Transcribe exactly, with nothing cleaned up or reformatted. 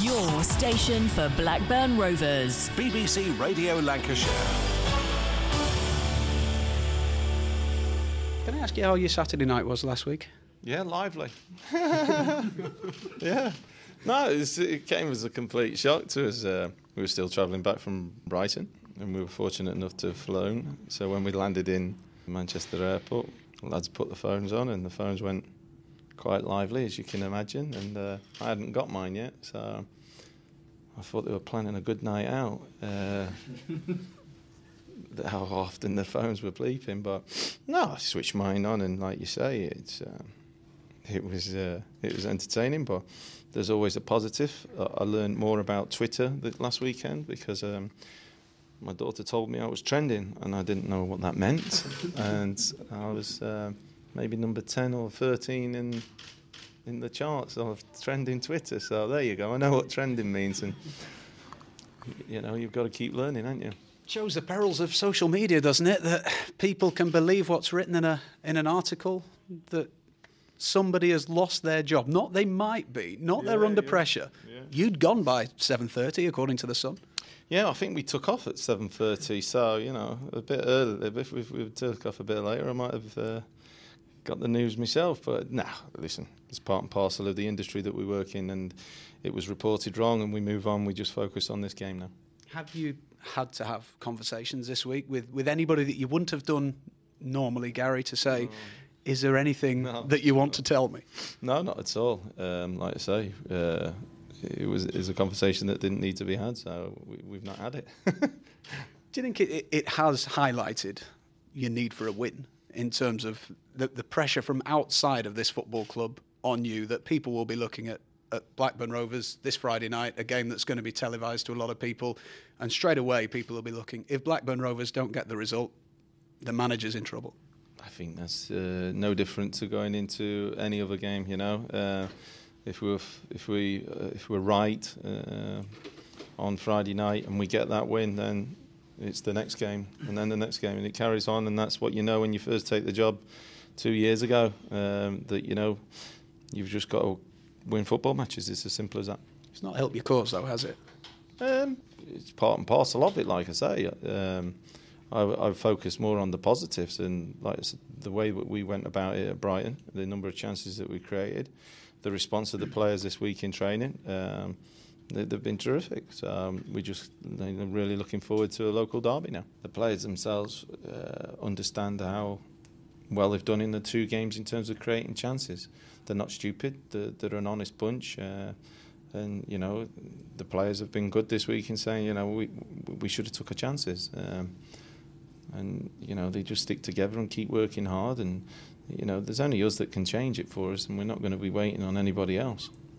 Your station for Blackburn Rovers. B B C Radio Lancashire. Can I ask you how your Saturday night was last week? Yeah, lively. yeah. No, it, was, it came as a complete shock to us. Uh, we were still travelling back from Brighton, and we were fortunate enough to have flown. So when we landed in Manchester Airport, the lads put the phones on, and the phones went quite lively, as you can imagine. And uh, I hadn't got mine yet, so I thought they were planning a good night out. Uh, how often the phones were bleeping, but no, I switched mine on, and like you say, it's uh, it was uh, it was entertaining. But there's always a positive. I learned more about Twitter last weekend because um, my daughter told me I was trending, and I didn't know what that meant. And I was uh, maybe number ten or thirteen in in the charts of trending Twitter. So there you go. I know what trending means, and you know, you've got to keep learning, haven't you? Shows the perils of social media, doesn't it? That people can believe what's written in a in an article, that somebody has lost their job. Not they might be, not yeah, they're under yeah, pressure. Yeah. You'd gone by seven thirty, according to the Sun. Yeah, I think we took off at seven thirty, so, you know, a bit early. If we, we took off a bit later, I might have uh, got the news myself. But, nah, listen, it's part and parcel of the industry that we work in, and it was reported wrong, and we move on. We just focus on this game now. Have you had to have conversations this week with, with anybody that you wouldn't have done normally, Gary, to say, no. Is there anything no, that you want no. to tell me? No, not at all. Um, like I say, uh, it was it was a conversation that didn't need to be had, so we, we've not had it. Do you think it, it has highlighted your need for a win in terms of the, the pressure from outside of this football club on you, that people will be looking at at Blackburn Rovers this Friday night, a game that's going to be televised to a lot of people, and straight away people will be looking, if Blackburn Rovers don't get the result, the manager's in trouble? I think that's uh, no different to going into any other game, you know. Uh, if we were, if we uh, if we're right uh, on Friday night and we get that win, then it's the next game, and then the next game, and it carries on. And that's what you know when you first take the job two years ago, um, that, you know, you've just got to win football matches. It's as simple as that. It's not helped your cause, though, has it? Um, it's part and parcel of it, like I say. Um, I, I focus more on the positives, and like I said, the way that we went about it at Brighton, the number of chances that we created, the response of the players this week in training. Um, they, they've been terrific. So um, we just you know, really looking forward to a local derby now. The players themselves uh, understand how well they've done in the two games in terms of creating chances. They're not stupid. They're, they're an honest bunch, uh, and you know the players have been good this week in saying, you know, we we should have took our chances, um, and you know they just stick together and keep working hard. And you know there's only us that can change it for us, and we're not going to be waiting on anybody else.